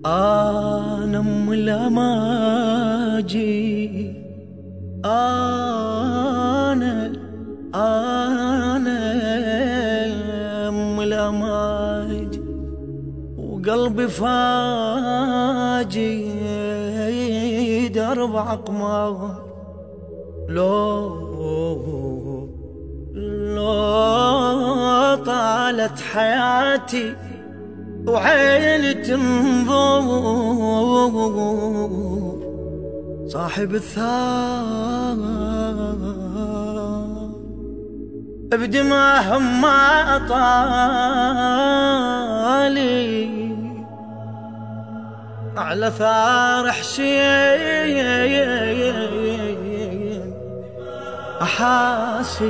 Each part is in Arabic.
أنا أم الأماجي، أنا أم الأماجي، وقلبي فاجي درب أقمار. لو طالت حياتي وعيني تنظر، صاحب الثار بدماهم ما طالي على ثار حسين أحاسي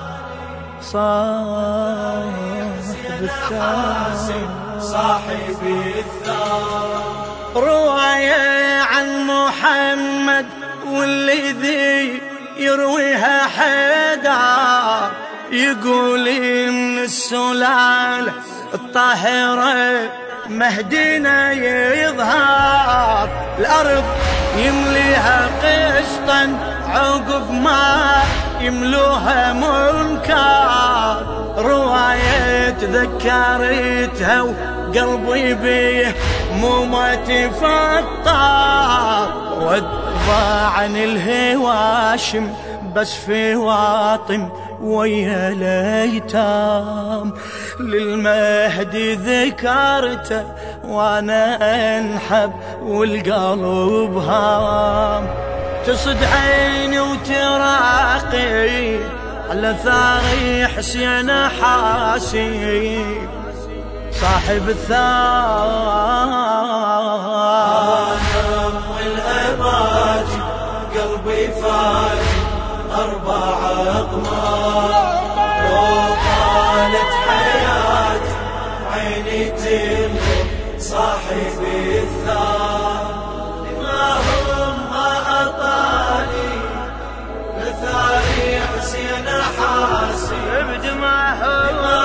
صاحب الثار. صاحب الثار رواية عن محمد والذي يرويها حيدر، يقول من السلالة الطاهرة مهدينا يظهر، الأرض يمليها قسطا عقب ما يملوها منكر. رواية تذكرتها وقلبي بيه مو ما تفطر، وادفع عن الهواشم بس في واطم ويا الايتام. للمهدي ذكرته وانا انحب والقلب هام، تصد عيني وتراقي على ثاري حسين حاسي صاحب الثار. أنا أم الأماجي قلبي فاجي 4 أقمار. لو طالت حياتي عيني تنظر صاحب الثار. ما هم ما أطالي لثاري حسين حاسي بدماهم ما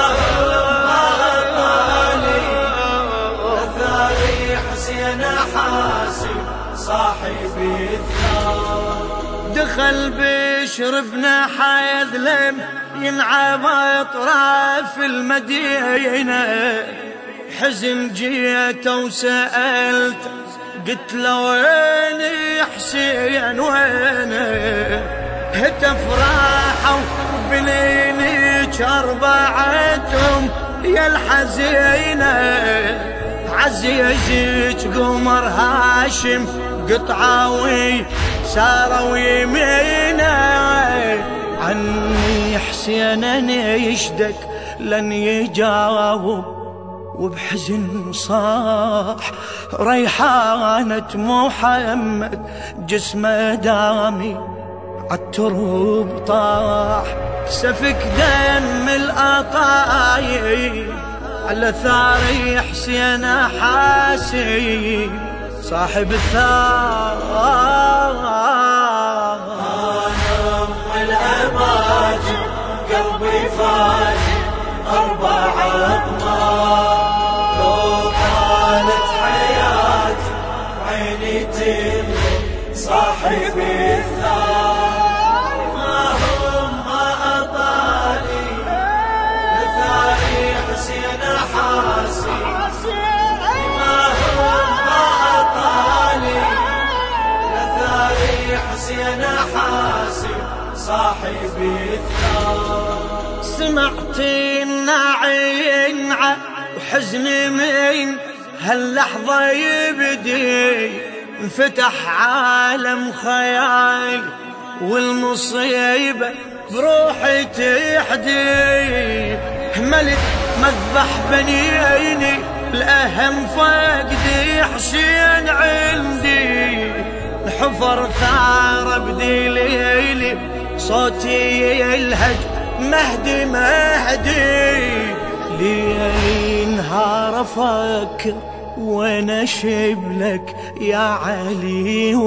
أطالي لثاري حسين حاسي صاحب الثار. دخل بشر بن حيثلم ينعب اطراف المدينة، حزن جيته وسألت قلت له وين حسين وينه؟ هتف راحوا بنينيك 4 يا الحزينة، عزيزك قمر هاشم قطعاوي ساروا يمينه. عني حسين يشدك لن يجاوب، وبحزن صاح ريحانة محمد جسمه دامي عالترب طاح. سفك دم القطايب على ثاري حسين حاسي صاحب الثار. أنا أم الأماجي قلبي فاجي 4 أقمار. لو طالت حياتي عيني تنظر صاحب الثار. ما هم ما أطالي لثاري حسين حاسي ما هم ما أطالي لثاري حسين حاسي صاحب الثار. سمعت الناعي ينعى وحزني من هاللحظة يبدي، انفتح عالم خيال والمصيبة بروحي تحدي. ملك مذبح بنيني الأهم فقدي حسين عندي، الحفر ثار بدليلي صوتي يلهج مهدي مهدي. ليل نهار افكر وين اشبلك يا علي،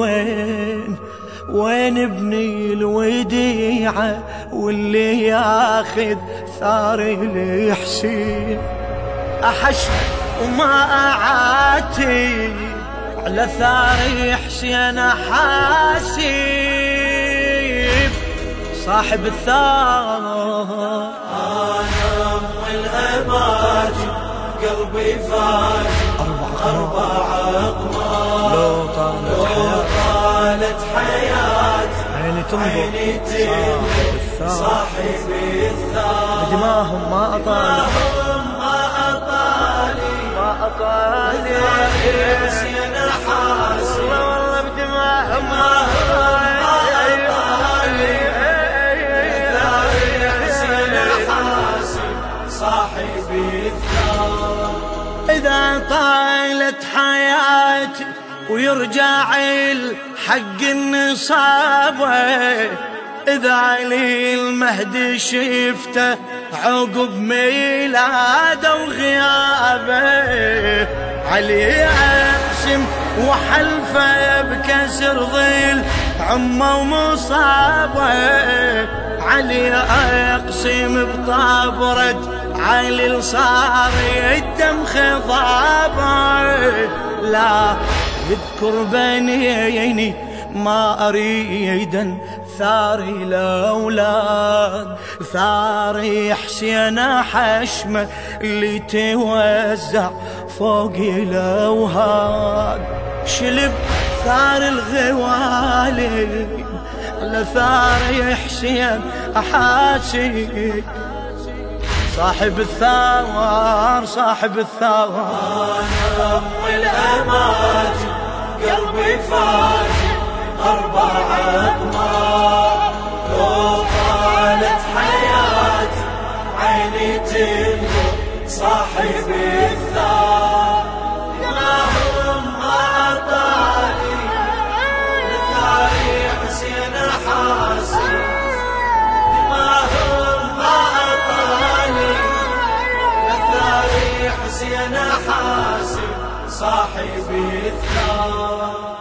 وين ابني الوديعة واللي ياخذ ثاري الحسين. أحش وما أعاتي على ثاري حسين حاسب صاحب الثار. أنا أم الأماجد قلبي فاجد 4 أقمار لو طالت حياتي عيني تنظر صاحب الثار. بدماهم ما أطالي حسين حاسب والله بدماهم ما صاحب الثار. إذا طالت حياتي ويرجع الحق النصابة، إذا لي المهدي شفته عقب ميلاده وغيابه، علي أقسم وحلفه بكسر ظل عمه ومصابه، علي أقسم بطابرة علي صار الدم خضابه. لا يذكر بنيني ما أريدا ثاري الأولاد، ثاري حسين حشمة اللي توزع فوق الأوهاد، شلب ثار الغوالي على ثاري حسين أحاسي صاحب الثار صاحب الثار. أنا أم الأماجد قلبي فاجد 4 أقمار لو طالت حياتي عيني تنظر صاحب الثار. دماهم ما أعطاني لثاري حسين حاسب، دماهم ما أعطاني لثاري حسين حاسب صاحب الثار.